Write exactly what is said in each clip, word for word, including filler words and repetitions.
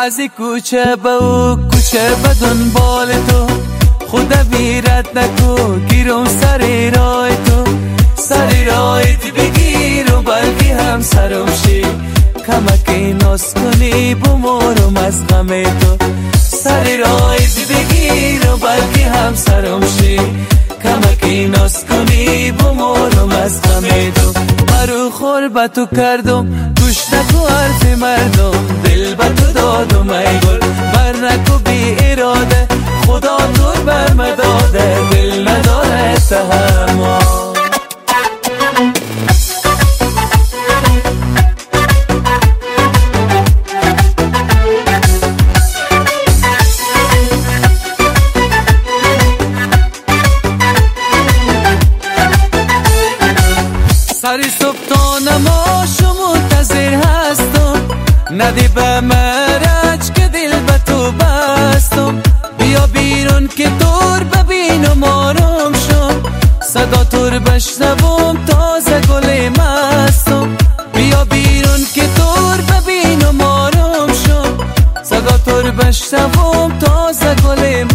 از این کوچه به او کوچه به دنبال تو، خدا بیرت نکو گیرم سر رای تو، سر رایت بگیر و بلکه هم سرم شی، کمکی ناز کنی بمارم از غم تو، سر رایت بگیر و بلکه هم سرم شی، کمکی ناز کنی بمارم از غم تو. مرو خور به تو کردم گوش نکو حرف مردم، دل به تو دادم ای گل بر نکو بی اراده، خدا تو بر مداده دل نداره تحمل. سری صبح تا نماشو منتظر هستم، ندی به مرج که دل به تو بستم، بیا بیرون که دور ببینم آرام شم، صدا تور بشنوم تازه گل مستم، بیا بیرون که دور ببینم آرام شم، صدا تور بشنوم تازه گل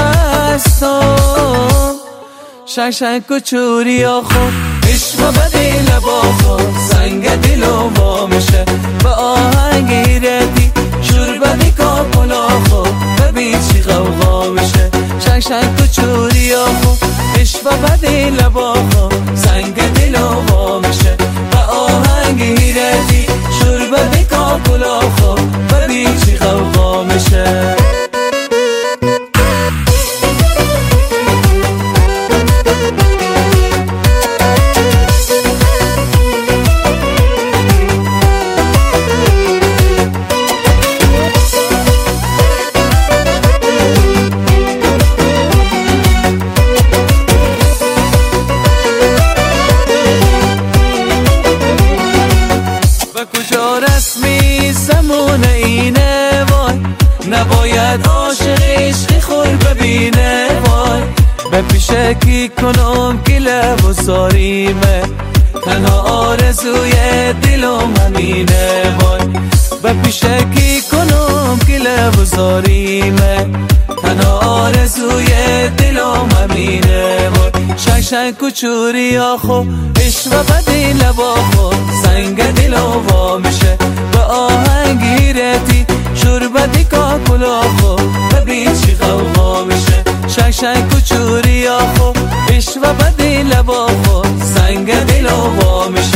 مستم. شنگ شنگ کچوری آخو عشق به دل باخو، سنگ دلو وا میشه به آهنگ ایرتی، شور بدی کاپلاخو ببین چی غوغا میشه، شنگ شنگ کچوری آخو عشق به دل باخو، سنگ دلو وا میشه به آهنگ ایرتی، شور بدی کاپلاخو ببین چی غوغا میشه. کجا رسمی زمان اینه وای، نباید عاشق عشقی خور ببینه وای، به پیشه کی کنم که لب و ساریمه، تنها آرزوی دلم همینه وای، به پیشه کی کنم که لب و ساریمه، تنها آرزوی دلم همینه وای. شنگ شنگ کچوری آخو عشق به دل باخو، سنگ دلو وا میشه به آهنگ ایرتی، شور بدی کاکلاخو ببین چی غوغا میشه، شنگ شنگ کچوری آخو عشق به دل باخو، سنگ دلو وا میشه